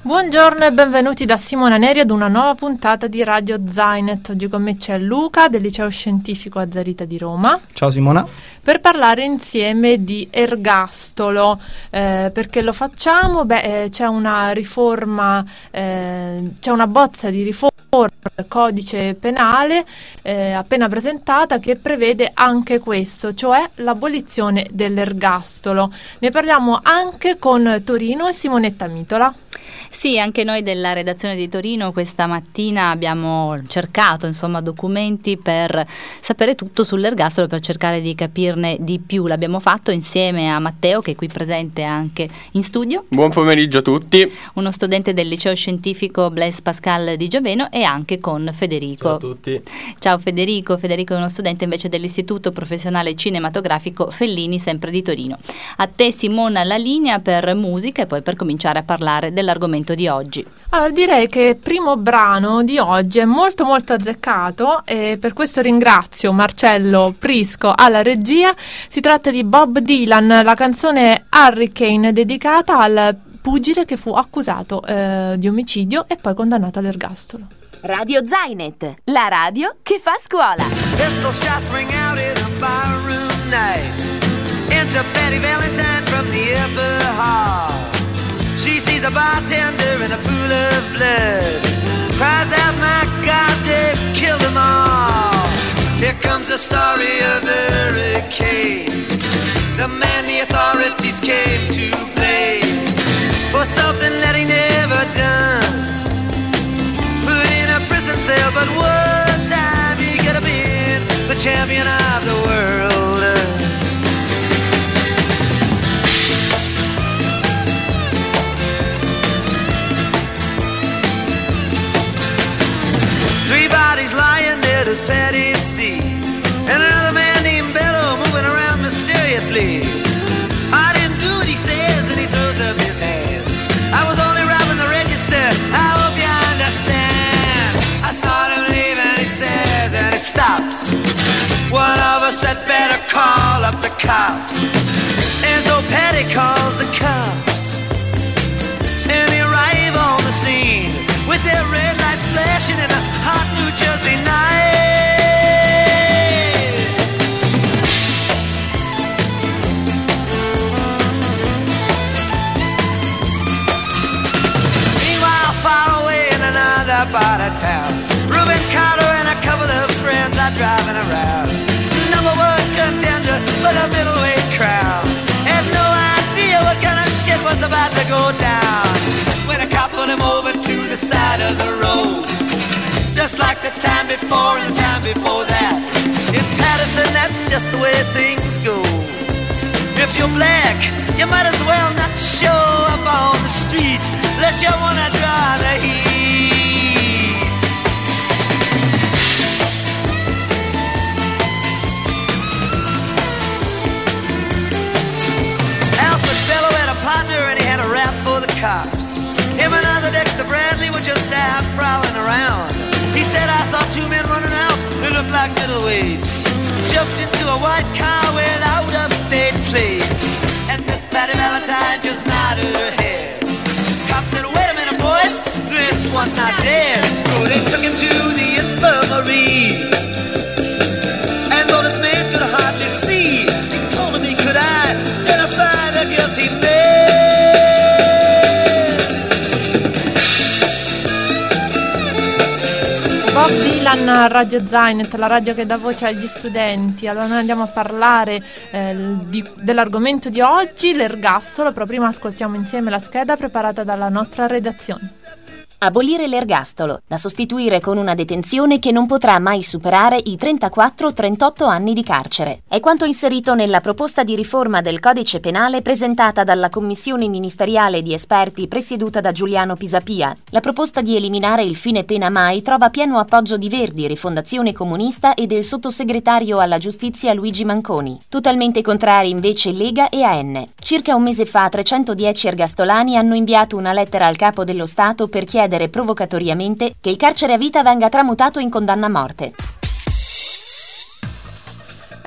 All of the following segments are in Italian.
Buongiorno e benvenuti da Simona Neri ad una nuova puntata di Radio Zainet. Oggi con me c'è Luca del Liceo Scientifico Azzarita di Roma. Ciao Simona. Per parlare insieme di ergastolo. Perché lo facciamo? C'è una riforma, c'è una bozza di riforma del codice penale appena presentata che prevede anche questo, cioè l'abolizione dell'ergastolo. Ne parliamo anche con Torino e Simonetta Mitola. Sì, anche noi della redazione di Torino questa mattina abbiamo cercato documenti per sapere tutto sull'ergastolo, per cercare di capirne di più. L'abbiamo fatto insieme a Matteo, che è qui presente anche in studio. Buon pomeriggio a tutti. Uno studente del liceo scientifico Blaise Pascal di Gioveno, e anche con Federico. Ciao a tutti. Ciao Federico. Federico è uno studente invece dell'Istituto Professionale Cinematografico Fellini, sempre di Torino. A te Simona la linea per musica e poi per cominciare a parlare dell'argomento di oggi. Allora, direi che il primo brano di oggi è molto azzeccato e per questo ringrazio Marcello Prisco alla regia. Si tratta di Bob Dylan, la canzone Hurricane, dedicata al pugile che fu accusato di omicidio e poi condannato all'ergastolo. Radio Zainet, la radio che fa scuola. Pistol shots ring out in a barroom night. Enter Betty Valentine from the upper hall. She sees a bartender in a pool of blood. Cries out, my God, they killed them all. Here comes the story of the hurricane. The man the authorities came to blame for something that he never done. Put in a prison cell, but one time he could have been the champion of the world. Three bodies lying dead as Patty C. And another man named Bello moving around mysteriously. I didn't do what he says, and he throws up his hands. I was only robbing the register, I hope you understand. I saw him leave and he says, and he stops. One of us had better call up the cops. And so Patty calls the cops. And they arrive on the scene with their red lights flashing in a hot New Jersey night. Meanwhile, far away in another part of town, Reuben Carter and a couple of friends are driving around. Number one contender for the middleweight crown. Had no idea what kind of shit was about to go down when a cop pulled him over to the side of the road. Just like the time before and the time before that. In Patterson, that's just the way things go. If you're black, you might as well not show up on the street unless you wanna draw the heat. Alfred Bello had a partner and he had a rap for the cops. Him and other Dexter Bradley were just out prowling around. He said, I saw two men running out, they looked like middleweights. Jumped into a white car without upstate plates. And Miss Patty Valentine just nodded her head. Cop said, wait a minute, boys, this one's not dead. So they took him to the infirmary. And though this man could hardly see, he told him he could identify the guilty man. Bob Dylan, Radio Zainet, la radio che dà voce agli studenti. Allora noi andiamo a parlare dell'argomento di oggi, l'ergastolo, però prima ascoltiamo insieme la scheda preparata dalla nostra redazione. Abolire l'ergastolo, da sostituire con una detenzione che non potrà mai superare i 34-38 anni di carcere. È quanto inserito nella proposta di riforma del codice penale presentata dalla commissione ministeriale di esperti presieduta da Giuliano Pisapia. La proposta di eliminare il fine pena mai trova pieno appoggio di Verdi, Rifondazione Comunista e del sottosegretario alla giustizia Luigi Manconi. Totalmente contrari invece Lega e AN. Circa un mese fa 310 ergastolani hanno inviato una lettera al capo dello Stato per chiedere provocatoriamente che il carcere a vita venga tramutato in condanna a morte.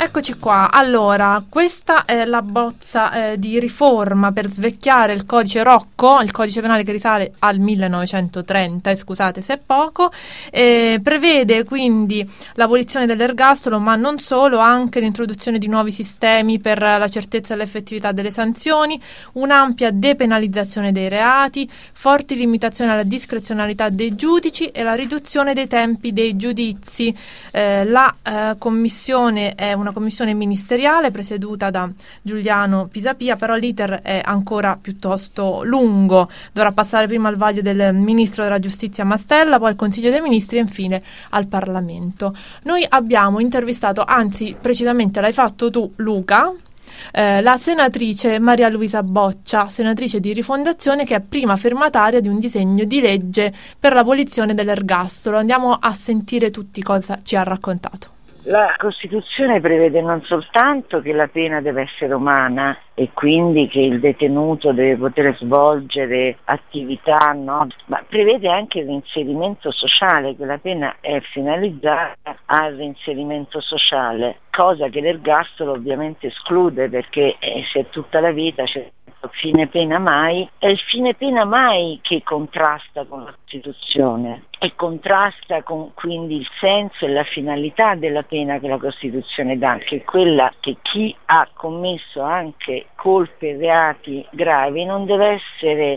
Eccoci qua. Allora, questa è la bozza di riforma per svecchiare il codice Rocco, il codice penale che risale al 1930, scusate se è poco, prevede quindi l'abolizione dell'ergastolo, ma non solo, anche l'introduzione di nuovi sistemi per la certezza e l'effettività delle sanzioni, un'ampia depenalizzazione dei reati, forti limitazioni alla discrezionalità dei giudici e la riduzione dei tempi dei giudizi. La commissione è una commissione ministeriale presieduta da Giuliano Pisapia, però l'iter è ancora piuttosto lungo, dovrà passare prima al vaglio del ministro della giustizia Mastella, poi al Consiglio dei Ministri e infine al Parlamento. Noi abbiamo intervistato, anzi precisamente l'hai fatto tu Luca, la senatrice Maria Luisa Boccia, senatrice di Rifondazione, che è prima firmataria di un disegno di legge per l'abolizione dell'ergastolo. Andiamo a sentire tutti cosa ci ha raccontato. La Costituzione prevede non soltanto che la pena deve essere umana e quindi che il detenuto deve poter svolgere attività, no? Ma prevede anche l'inserimento sociale, che la pena è finalizzata al reinserimento sociale, cosa che l'ergastolo ovviamente esclude, perché se è tutta la vita c'è fine pena mai, è il fine pena mai che contrasta con la Costituzione e contrasta con quindi il senso e la finalità della pena che la Costituzione dà, che è quella che chi ha commesso anche colpe e reati gravi non deve essere,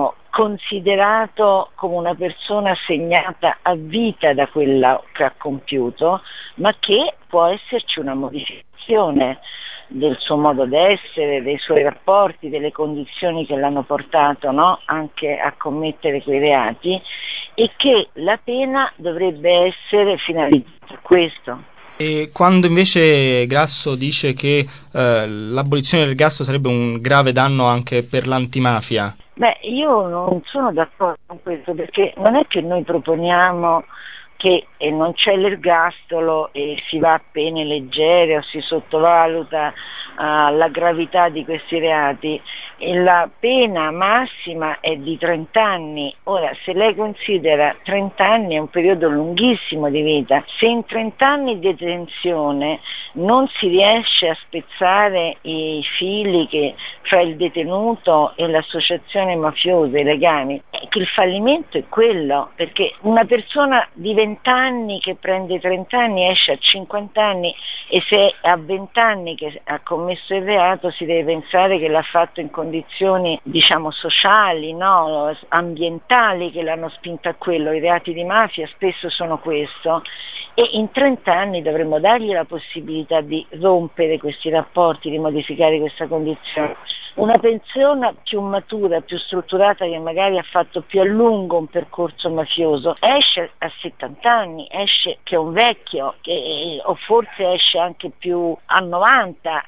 considerato come una persona segnata a vita da quella che ha compiuto, ma che può esserci una modificazione del suo modo d'essere, dei suoi rapporti, delle condizioni che l'hanno portato, no? Anche a commettere quei reati, e che la pena dovrebbe essere finalizzata a questo. E quando invece Grasso dice che l'abolizione dell'ergastolo sarebbe un grave danno anche per l'antimafia? Io non sono d'accordo con questo, perché non è che noi proponiamo che non c'è l'ergastolo e si va a pene leggere o si sottovaluta la gravità di questi reati. La pena massima è di 30 anni. Ora, se lei considera 30 anni è un periodo lunghissimo di vita, se in 30 anni di detenzione non si riesce a spezzare i fili fra il detenuto e l'associazione mafiosa, i legami, che il fallimento è quello, perché una persona di 20 anni che prende 30 anni esce a 50 anni, e se a 20 anni che ha commesso il reato si deve pensare che l'ha fatto in condizioni sociali, no? Ambientali, che l'hanno spinto a quello. I reati di mafia spesso sono questo, e in 30 anni dovremmo dargli la possibilità di rompere questi rapporti, di modificare questa condizione. Una persona più matura, più strutturata, che magari ha fatto più a lungo un percorso mafioso, esce a 70 anni, esce che è un vecchio, o forse esce anche più a 90,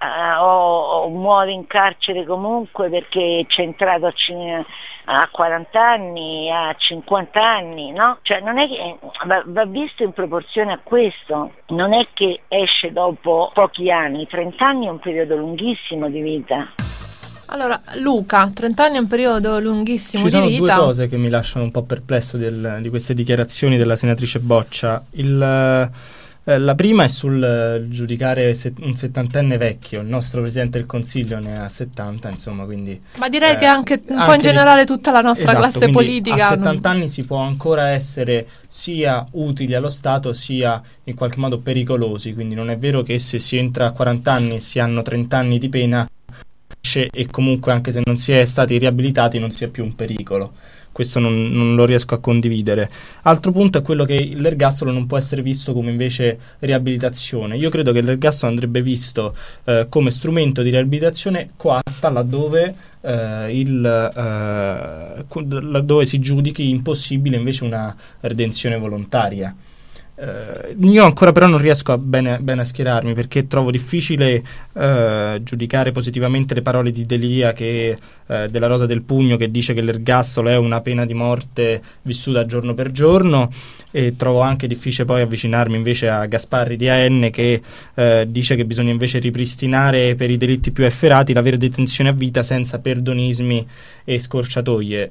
o muore in carcere comunque perché c'è entrato a 40 anni, a 50 anni, no? Cioè non è che va visto in proporzione a questo, non è che esce dopo pochi anni. 30 anni è un periodo lunghissimo di vita. Allora, Luca, 30 anni è un periodo lunghissimo di vita. Ci sono due cose che mi lasciano un po' perplesso di queste dichiarazioni della senatrice Boccia. La prima è sul giudicare un settantenne vecchio. Il nostro Presidente del Consiglio ne ha 70, insomma, quindi... Ma direi che anche un po' in generale tutta la nostra classe politica... A 70 anni si può ancora essere sia utili allo Stato sia in qualche modo pericolosi, quindi non è vero che se si entra a 40 anni e si hanno 30 anni di pena e comunque anche se non si è stati riabilitati non sia più un pericolo. Questo non lo riesco a condividere. Altro punto è quello che l'ergastolo non può essere visto come invece riabilitazione. Io credo che l'ergastolo andrebbe visto come strumento di riabilitazione coatta laddove laddove si giudichi impossibile invece una redenzione volontaria. Io ancora però non riesco bene a schierarmi, perché trovo difficile giudicare positivamente le parole di D'Elia della Rosa del Pugno, che dice che l'ergastolo è una pena di morte vissuta giorno per giorno, e trovo anche difficile poi avvicinarmi invece a Gasparri di AN, che dice che bisogna invece ripristinare per i delitti più efferati la vera detenzione a vita senza perdonismi e scorciatoie.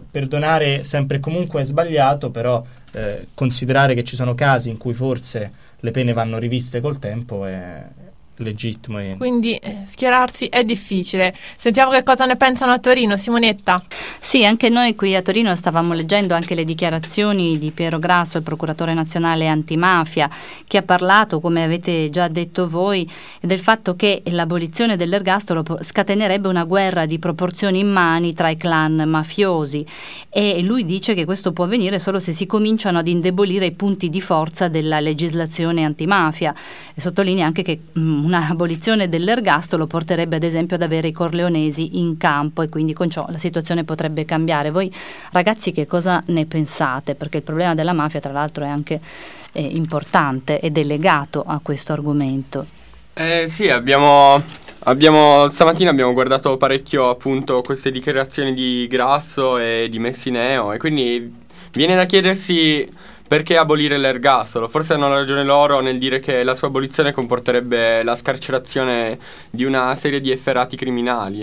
Perdonare sempre e comunque è sbagliato, però considerare che ci sono casi in cui forse le pene vanno riviste col tempo, è legittimo. Quindi schierarsi è difficile. Sentiamo che cosa ne pensano a Torino. Simonetta? Sì, anche noi qui a Torino stavamo leggendo anche le dichiarazioni di Piero Grasso, il procuratore nazionale antimafia, che ha parlato, come avete già detto voi, del fatto che l'abolizione dell'ergastolo scatenerebbe una guerra di proporzioni immani tra i clan mafiosi, e lui dice che questo può avvenire solo se si cominciano ad indebolire i punti di forza della legislazione antimafia, e sottolinea anche che una abolizione dell'ergastolo porterebbe ad esempio ad avere i corleonesi in campo, e quindi con ciò la situazione potrebbe cambiare. Voi ragazzi che cosa ne pensate? Perché il problema della mafia tra l'altro è anche importante ed è legato a questo argomento. Sì, stamattina abbiamo guardato parecchio appunto queste dichiarazioni di Grasso e di Messineo, e quindi viene da chiedersi perché abolire l'ergastolo. Forse hanno ragione loro nel dire che la sua abolizione comporterebbe la scarcerazione di una serie di efferati criminali.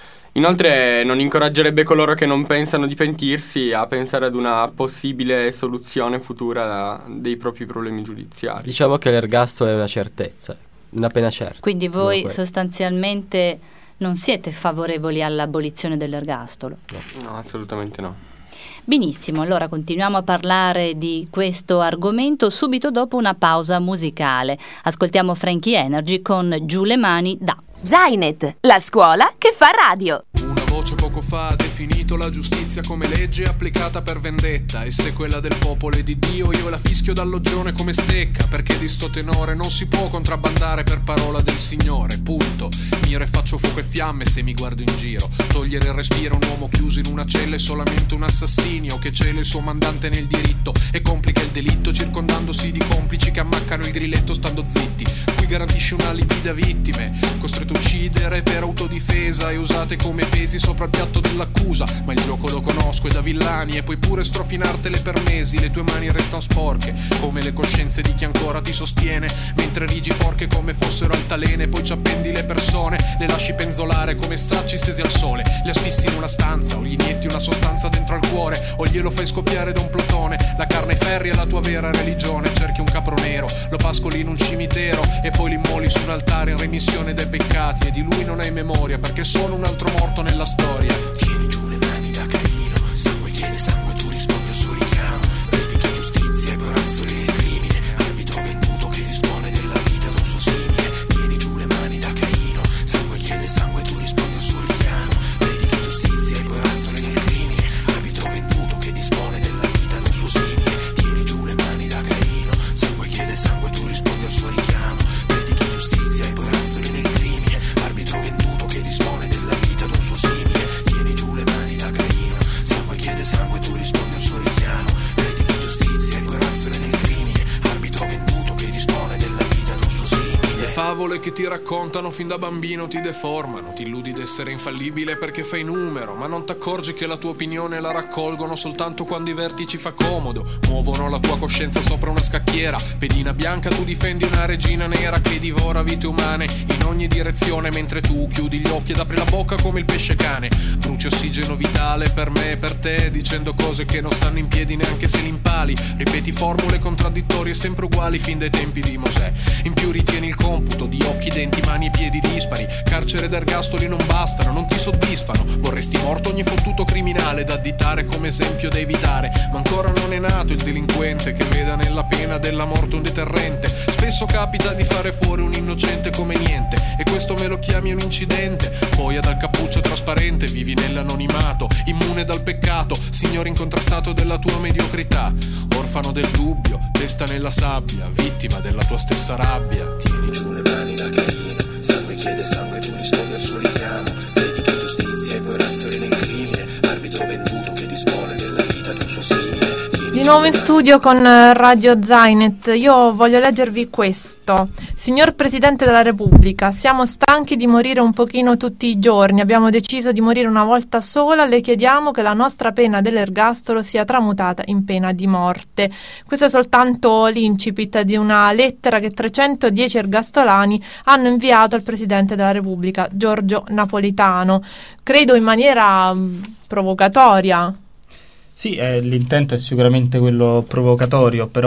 Inoltre non incoraggerebbe coloro che non pensano di pentirsi a pensare ad una possibile soluzione futura dei propri problemi giudiziari. Diciamo che l'ergastolo è una certezza, una pena certa. Quindi voi sostanzialmente non siete favorevoli all'abolizione dell'ergastolo? No, assolutamente no. Benissimo, allora continuiamo a parlare di questo argomento subito dopo una pausa musicale. Ascoltiamo Frankie Energy con Giù le mani da Zainet, la scuola che fa radio. Una voce poco fa ha definito la giustizia come legge applicata per vendetta, e se quella del popolo è di Dio io la fischio dal loggione come stecca, perché di sto tenore non si può contrabbandare per parola del Signore, punto. Miro e faccio fuoco e fiamme se mi guardo in giro. Togliere il respiro a un uomo chiuso in una cella è solamente un assassinio che cela il suo mandante nel diritto e complica il delitto circondandosi di complici che ammaccano il grilletto stando zitti. Qui garantisce un alibi da vittime, costretto a uccidere per autodifesa e usate come pesi sopra il piatto dell'accusa. Ma il gioco lo conosco, è da villani, e puoi pure strofinartele per mesi. Le tue mani restano sporche come le coscienze di chi ancora ti sostiene, mentre rigi forche come fossero altalene. Poi ci appendi le persone, le lasci penzolare come stracci stesi al sole. Le asfissi in una stanza o gli inietti una sostanza dentro al cuore, o glielo fai scoppiare da un plotone. La carne ai ferri è la tua vera religione. Cerchi un capro nero, lo pascoli in un cimitero e poi li immoli su un altare in remissione dei peccati, e di lui non hai memoria perché è solo un altro morto nella storia. Tieni giù le mani da Caino, sangue chiede sangue, tu rispondi al suo richiamo. Predichi giustizia e poi razzoli nel crimine, arbitro venduto che dispone della vita d'un suo simile. Tieni giù le mani da Caino, sangue chiede sangue, tu rispondi al suo richiamo. Predichi giustizia e poi razzoli nel crimine, arbitro venduto che dispone della vita d'un suo simile. Tieni giù le mani da Caino, sangue chiede sangue, tu rispondi al suo richiamo. Predichi giustizia e poi razzoli nel crimine, arbitro venduto che dispone della vita d'un suo simile. Tieni giù le mani da Caino, sangue chiede sangue, tu rispondi al suo richiamo. Predichi giustizia e poi razzoli nel crimine, arbitro venduto che dispone della vita d'un suo simile. Le favole che ti raccontano fin da bambino ti deformano, ti illudi d'essere infallibile perché fai numero, ma non t'accorgi che la tua opinione la raccolgono soltanto quando i vertici fa comodo. Muovono la tua coscienza sopra una scacchiera, pedina bianca tu difendi una regina nera che divora vite umane in ogni direzione, mentre tu chiudi gli occhi ed apri la bocca come il pesce cane. Bruci ossigeno vitale per me e per te, dicendo cose che non stanno in piedi neanche se li impali. Ripeti formule contraddittorie sempre uguali fin dai tempi di Mosè. In più ritieni il computo di occhi, denti, mani e piedi dispari. Carcere ed ergastoli non bastano, non ti soddisfano. Vorresti morto ogni fottuto criminale da additare come esempio da evitare, ma ancora non è nato il delinquente che veda nella pena della morte un deterrente. Spesso capita di fare fuori un innocente come niente, e questo me lo chiami un incidente. Poi dal cappuccio trasparente vivi nell'anonimato, immune dal peccato, signore incontrastato della tua mediocrità. Orfano del dubbio, testa nella sabbia, vittima della tua stessa rabbia. Tieni giù le mani da Caino, sangue chiede sangue, tu rispondi al suo richiamo. Predichi giustizia e poi razzoli nel crimine, arbitro venduto che dispone della vita d'un suo simile. Di nuovo in studio con Radio Zainet. Io voglio leggervi questo. Signor Presidente della Repubblica, siamo stanchi di morire un pochino tutti i giorni, abbiamo deciso di morire una volta sola, le chiediamo che la nostra pena dell'ergastolo sia tramutata in pena di morte. Questo è soltanto l'incipit di una lettera che 310 ergastolani hanno inviato al Presidente della Repubblica, Giorgio Napolitano, credo in maniera provocatoria. Sì, l'intento è sicuramente quello provocatorio, però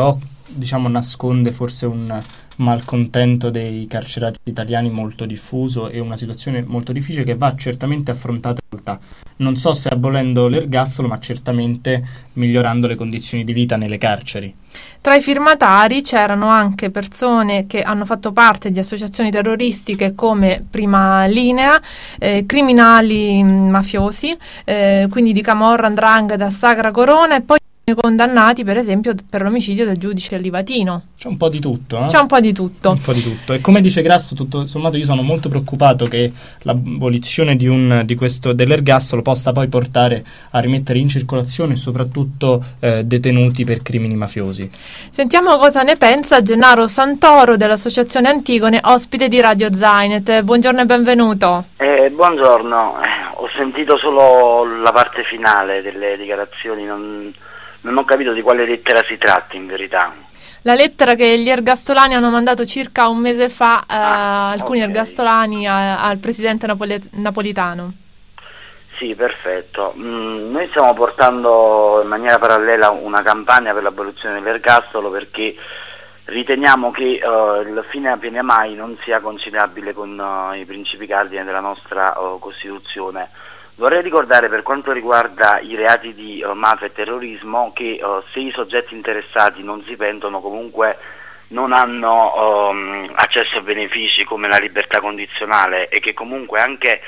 diciamo nasconde forse un malcontento dei carcerati italiani molto diffuso e una situazione molto difficile che va certamente affrontata, non so se abolendo l'ergastolo, ma certamente migliorando le condizioni di vita nelle carceri. Tra i firmatari c'erano anche persone che hanno fatto parte di associazioni terroristiche come Prima Linea, criminali mafiosi, quindi di Camorra, 'Ndrangheta, Sacra Corona, e poi condannati per esempio per l'omicidio del giudice Livatino. C'è un po' di tutto, no? C'è un po' di tutto. Un po' di tutto. E come dice Grasso, tutto sommato io sono molto preoccupato che l'abolizione dell'ergastolo possa poi portare a rimettere in circolazione soprattutto detenuti per crimini mafiosi. Sentiamo cosa ne pensa Gennaro Santoro dell'Associazione Antigone, ospite di Radio Zainet. Buongiorno e benvenuto. Buongiorno, ho sentito solo la parte finale delle dichiarazioni, non ho capito di quale lettera si tratta in verità. La lettera che gli ergastolani hanno mandato circa un mese fa, alcuni ergastolani al presidente Napolitano. Sì, perfetto. Noi stiamo portando in maniera parallela una campagna per l'abolizione dell'ergastolo perché riteniamo che il fine a pena mai non sia conciliabile con i principi cardine della nostra Costituzione. Vorrei ricordare, per quanto riguarda i reati di mafia e terrorismo, che se i soggetti interessati non si pentono comunque non hanno accesso a benefici come la libertà condizionale e che comunque anche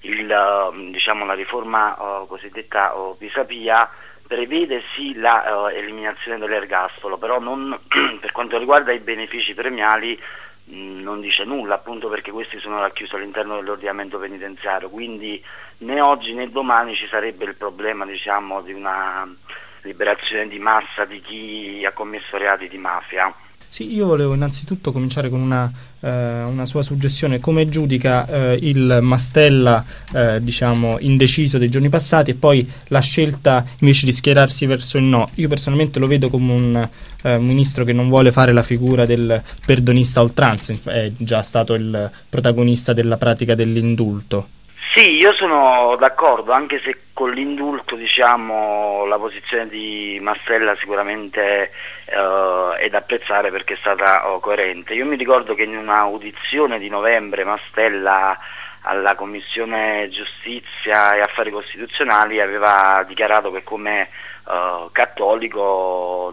la riforma cosiddetta Pisapia prevede sì la eliminazione dell'ergastolo, però non per quanto riguarda i benefici premiali non dice nulla, appunto perché questi sono racchiusi all'interno dell'ordinamento penitenziario, quindi né oggi né domani ci sarebbe il problema di una liberazione di massa di chi ha commesso reati di mafia. Sì, io volevo innanzitutto cominciare con una sua suggestione. Come giudica il Mastella, indeciso dei giorni passati, e poi la scelta invece di schierarsi verso il no? Io personalmente lo vedo come un ministro che non vuole fare la figura del perdonista a oltranza, è già stato il protagonista della pratica dell'indulto. Sì, io sono d'accordo, anche se con l'indulto la posizione di Mastella sicuramente è da apprezzare perché è stata coerente. Io mi ricordo che in una audizione di novembre Mastella alla Commissione Giustizia e Affari Costituzionali aveva dichiarato che come cattolico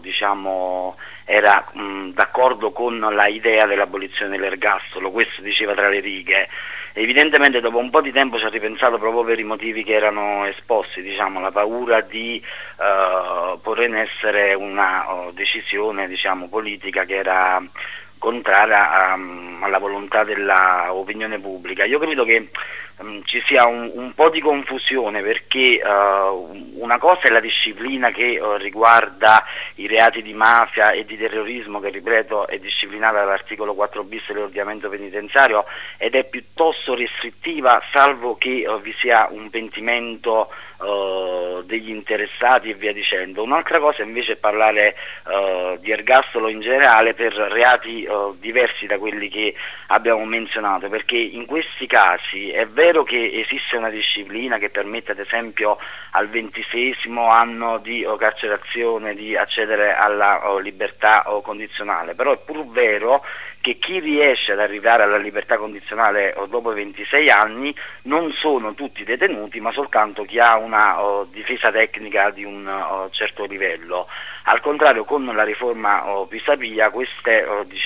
era d'accordo con la idea dell'abolizione dell'ergastolo, questo diceva tra le righe. Evidentemente dopo un po' di tempo ci ha ripensato proprio per i motivi che erano esposti, la paura di porre in essere una decisione politica che era contraria alla volontà dell'opinione pubblica. Io credo che ci sia un po' di confusione perché una cosa è la disciplina che riguarda i reati di mafia e di terrorismo, che ripeto è disciplinata dall'articolo 4 bis dell'ordinamento penitenziario ed è piuttosto restrittiva, salvo che vi sia un pentimento degli interessati e via dicendo. Un'altra cosa invece è parlare di ergastolo in generale per reati diversi da quelli che abbiamo menzionato, perché in questi casi è vero che esiste una disciplina che permette ad esempio al 26° anno di carcerazione di accedere alla libertà condizionale, però è pur vero che chi riesce ad arrivare alla libertà condizionale dopo i 26 anni non sono tutti detenuti, ma soltanto chi ha una difesa tecnica di un certo livello. Al contrario, con la riforma Pisapia queste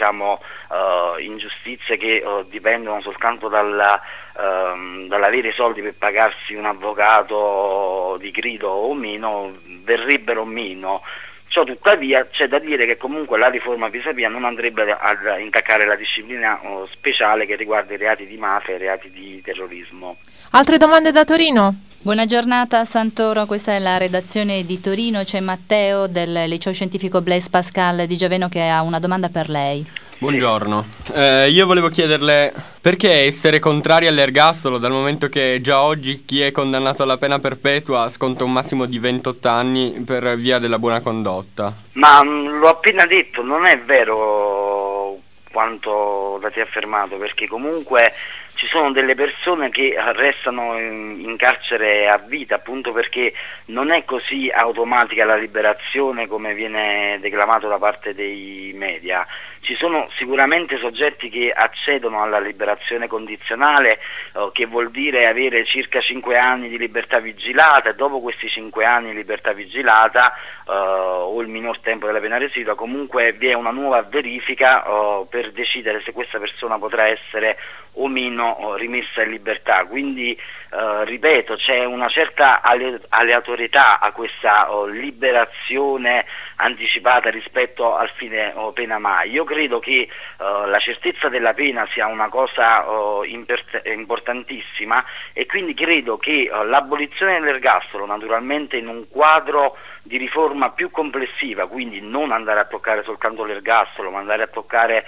ingiustizie che dipendono soltanto dall'avere i soldi per pagarsi un avvocato di grido o meno verrebbero meno. Ciò tuttavia c'è da dire che comunque la riforma Pisapia non andrebbe ad intaccare la disciplina speciale che riguarda i reati di mafia e i reati di terrorismo. Altre domande da Torino? Buona giornata Santoro, questa è la redazione di Torino, c'è Matteo del Liceo Scientifico Blaise Pascal di Giaveno che ha una domanda per lei. Buongiorno, io volevo chiederle perché essere contrari all'ergastolo, dal momento che già oggi chi è condannato alla pena perpetua sconta un massimo di 28 anni per via della buona condotta. Ma l'ho appena detto, non è vero quanto da te affermato, perché comunque ci sono delle persone che restano in carcere a vita, appunto perché non è così automatica la liberazione come viene declamato da parte dei media. Ci sono sicuramente soggetti che accedono alla liberazione condizionale, che vuol dire avere circa 5 anni di libertà vigilata, e dopo questi 5 anni di libertà vigilata o il minor tempo della pena residua, comunque vi è una nuova verifica per decidere se questa persona potrà essere o meno rimessa in libertà. Quindi ripeto, c'è una certa aleatorietà a questa liberazione anticipata rispetto al fine pena mai. Io credo che la certezza della pena sia una cosa importantissima, e quindi credo che l'abolizione dell'ergastolo, naturalmente in un quadro di riforma più complessiva, quindi non andare a toccare soltanto l'ergastolo, ma andare a toccare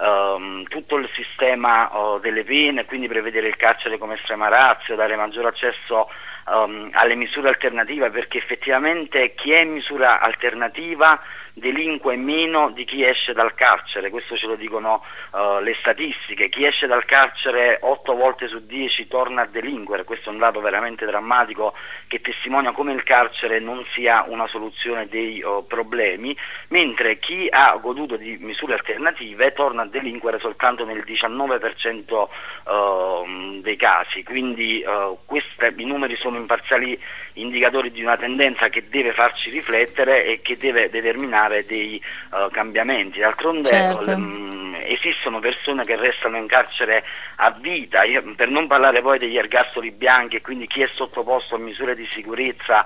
tutto il sistema delle pene, quindi prevedere il carcere come estrema ratio, dare maggiore accesso alle misure alternative, perché effettivamente chi è in misura alternativa delinque meno di chi esce dal carcere. Questo ce lo dicono le statistiche. Chi esce dal carcere 8 volte su 10 torna a delinquere. Questo è un dato veramente drammatico che testimonia come il carcere non sia una soluzione dei problemi, mentre chi ha goduto di misure alternative torna a delinquere soltanto nel 19% dei casi. Quindi i numeri sono imparziali indicatori di una tendenza che deve farci riflettere e che deve determinare dei cambiamenti. D'altronde esistono persone che restano in carcere a vita, per non parlare poi degli ergastoli bianchi, e quindi chi è sottoposto a misure di sicurezza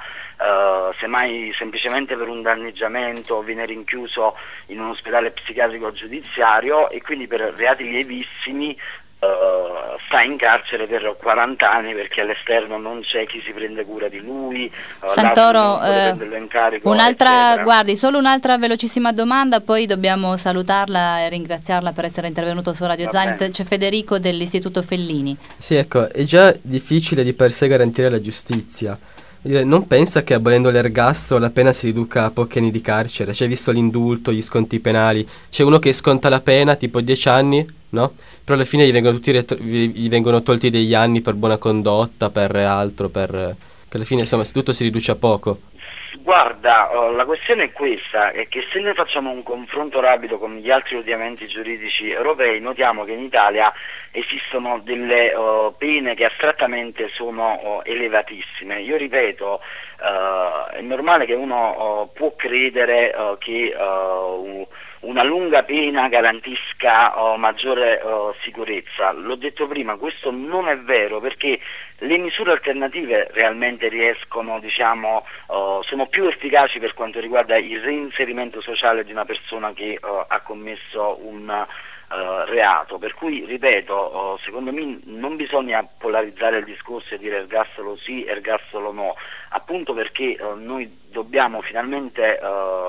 semmai semplicemente per un danneggiamento viene rinchiuso in un ospedale psichiatrico giudiziario, e quindi per reati lievissimi sta in carcere per 40 anni perché all'esterno non c'è chi si prende cura di lui. Santoro, eccetera. Guardi, solo un'altra velocissima domanda, poi dobbiamo salutarla e ringraziarla per essere intervenuto su Radio Zainit. C'è Federico dell'Istituto Fellini. Sì, ecco, è già difficile di per sé garantire la giustizia. Non pensa che abolendo l'ergastolo la pena si riduca a pochi anni di carcere? C'è visto l'indulto, gli sconti penali, c'è uno che sconta la pena tipo 10 anni, no? Però alla fine gli vengono tolti degli anni per buona condotta, per altro, che alla fine insomma tutto si riduce a poco. Guarda, la questione è questa, è che se noi facciamo un confronto rapido con gli altri ordinamenti giuridici europei, notiamo che in Italia esistono delle pene che astrattamente sono elevatissime. Io ripeto, è normale che uno può credere che una lunga pena garantisca maggiore sicurezza. L'ho detto prima, questo non è vero, perché le misure alternative realmente riescono, sono più efficaci per quanto riguarda il reinserimento sociale di una persona che ha commesso un reato. Per cui ripeto, secondo me non bisogna polarizzare il discorso e dire ergastolo sì, ergastolo no, appunto perché noi dobbiamo finalmente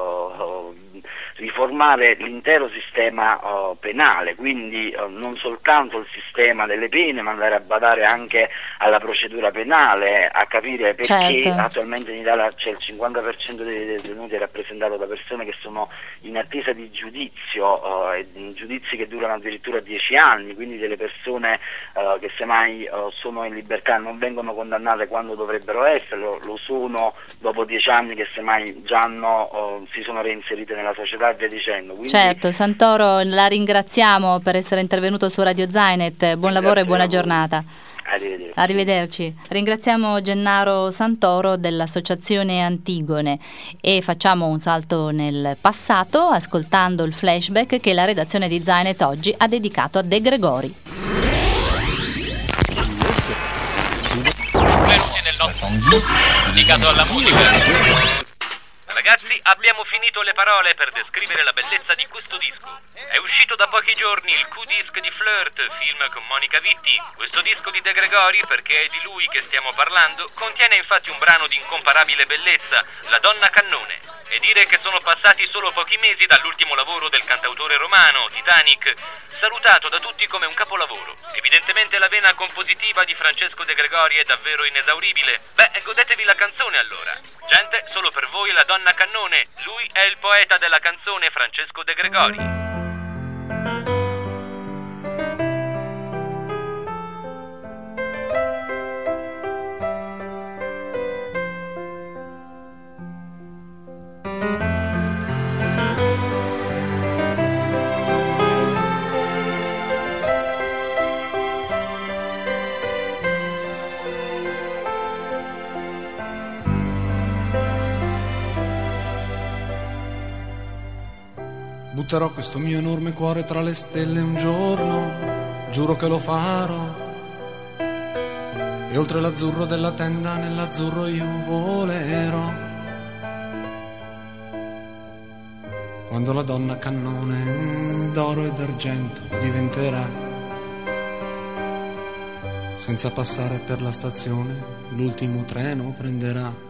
riformare l'intero sistema penale, quindi non soltanto il sistema delle pene, ma andare a badare anche alla procedura penale, a capire perché attualmente in Italia c'è il 50% dei detenuti rappresentato da persone che sono in attesa di giudizio, giudizi che durano addirittura 10 anni, quindi delle persone che semmai sono in libertà e non vengono condannate quando dovrebbero essere, lo sono dopo 10 anni che semmai già si sono reinserite nella società e via dicendo. Quindi, certo, Santoro, la ringraziamo per essere intervenuto su Radio Zainit, buon lavoro e buona giornata. Arrivederci. Ringraziamo Gennaro Santoro dell'Associazione Antigone e facciamo un salto nel passato ascoltando il flashback che la redazione di Zainit oggi ha dedicato a De Gregori. Benvenuti nel nostro dedicato alla musica. Ragazzi, abbiamo finito le parole per descrivere la bellezza di questo disco. È uscito da pochi giorni il Q-Disc di Flirt, film con Monica Vitti. Questo disco di De Gregori, perché è di lui che stiamo parlando, contiene infatti un brano di incomparabile bellezza, La donna cannone. E dire che sono passati solo pochi mesi dall'ultimo lavoro del cantautore romano, Titanic, salutato da tutti come un capolavoro. Evidentemente la vena compositiva di Francesco De Gregori è davvero inesauribile. Beh, godetevi la canzone allora. Gente, solo per voi La donna cannone. Lui è il poeta della canzone, Francesco De Gregori. Butterò questo mio enorme cuore tra le stelle un giorno, giuro che lo farò. E oltre l'azzurro della tenda, nell'azzurro io volerò. Quando la donna cannone d'oro e d'argento diventerà, senza passare per la stazione, l'ultimo treno prenderà.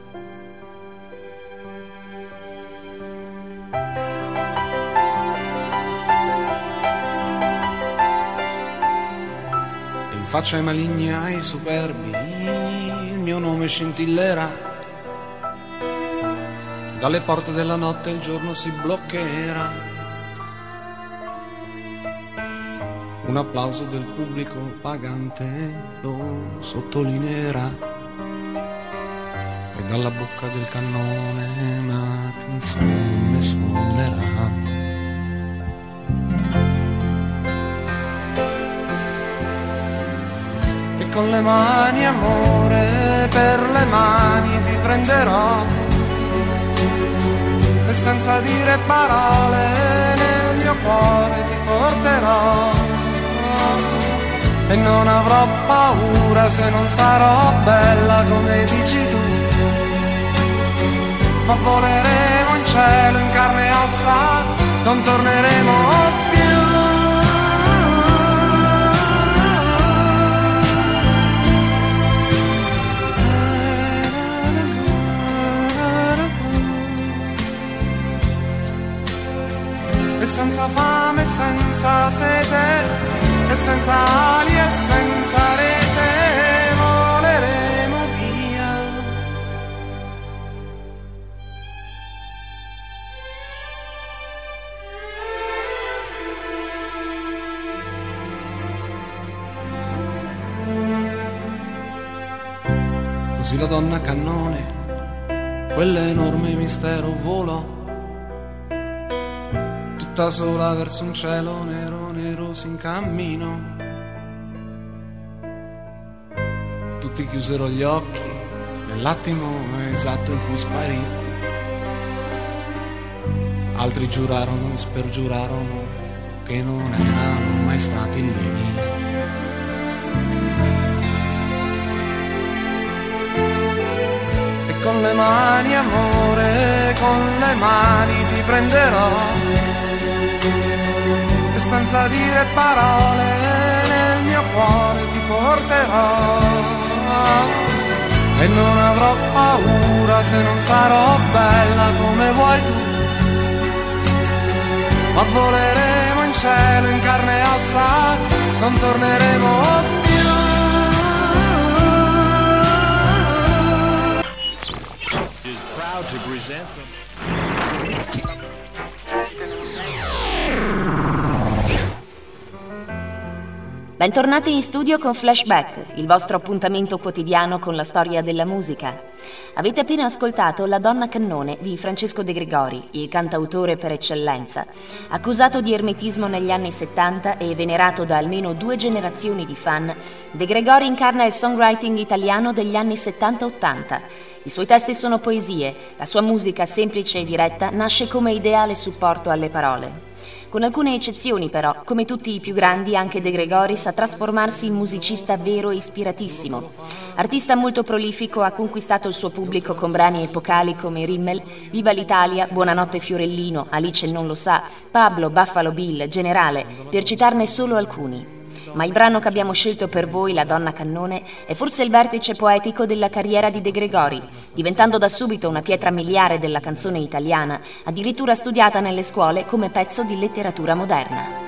In faccia ai maligni, ai superbi, il mio nome scintillerà. Dalle porte della notte il giorno si bloccherà. Un applauso del pubblico pagante lo sottolineerà. E dalla bocca del cannone una canzone suonerà. Con le mani, amore, per le mani ti prenderò e senza dire parole nel mio cuore ti porterò. E non avrò paura se non sarò bella come dici tu, ma voleremo in cielo in carne e ossa, non torneremo più. Senza fame, senza sete, e senza ali e senza rete, voleremo via. Così la donna cannone, quell'enorme mistero volò, tutta sola verso un cielo nero, nero s'incammino. Tutti chiusero gli occhi nell'attimo esatto in cui sparì. Altri giurarono e spergiurarono che non erano mai stati lì. E con le mani, amore, con le mani ti prenderò e senza dire parole nel mio cuore ti porterò. E non avrò paura se non sarò bella come vuoi tu, ma voleremo in cielo in carne e ossa, non torneremo più. Is proud to present them. Bentornati in studio con Flashback, il vostro appuntamento quotidiano con la storia della musica. Avete appena ascoltato La donna cannone di Francesco De Gregori, il cantautore per eccellenza. Accusato di ermetismo negli anni 70 e venerato da almeno 2 generazioni di fan, De Gregori incarna il songwriting italiano degli anni 70-80. I suoi testi sono poesie, la sua musica semplice e diretta nasce come ideale supporto alle parole. Con alcune eccezioni però, come tutti i più grandi, anche De Gregori sa trasformarsi in musicista vero e ispiratissimo. Artista molto prolifico, ha conquistato il suo pubblico con brani epocali come Rimmel, Viva l'Italia, Buonanotte Fiorellino, Alice non lo sa, Pablo, Buffalo Bill, Generale, per citarne solo alcuni. Ma il brano che abbiamo scelto per voi, La donna cannone, è forse il vertice poetico della carriera di De Gregori, diventando da subito una pietra miliare della canzone italiana, addirittura studiata nelle scuole come pezzo di letteratura moderna.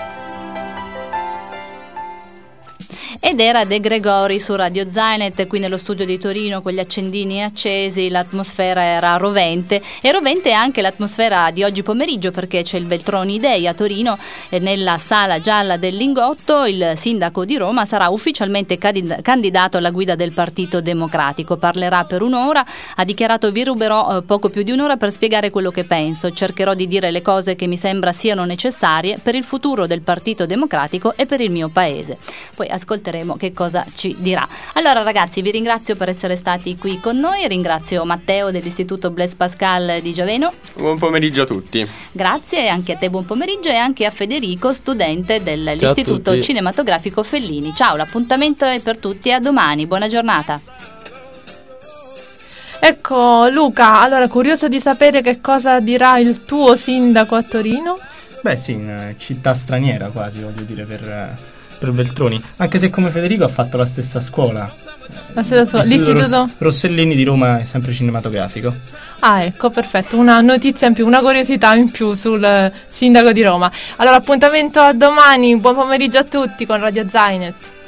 Ed era De Gregori su Radio Zainet, qui nello studio di Torino con gli accendini accesi, l'atmosfera era rovente e rovente anche l'atmosfera di oggi pomeriggio, perché c'è il Veltroni Day a Torino e nella sala gialla del Lingotto il sindaco di Roma sarà ufficialmente candidato alla guida del Partito Democratico. Parlerà per un'ora, ha dichiarato: vi ruberò poco più di un'ora per spiegare quello che penso, cercherò di dire le cose che mi sembra siano necessarie per il futuro del Partito Democratico e per il mio paese. Poi ascolteremo vedremo che cosa ci dirà. Allora ragazzi, vi ringrazio per essere stati qui con noi, ringrazio Matteo dell'Istituto Blaise Pascal di Giaveno. Buon pomeriggio a tutti. Grazie anche a te, buon pomeriggio, e anche a Federico, studente dell'Istituto Cinematografico Fellini. Ciao, l'appuntamento è per tutti, a domani, buona giornata. Ecco Luca, allora curioso di sapere che cosa dirà il tuo sindaco a Torino? Beh sì, in città straniera quasi, voglio dire, per Veltroni, anche se come Federico ha fatto la stessa scuola. L'Istituto Rossellini di Roma è sempre cinematografico. Ah, ecco, perfetto, una notizia in più, una curiosità in più sul sindaco di Roma. Allora, appuntamento a domani, buon pomeriggio a tutti con Radio Zainet.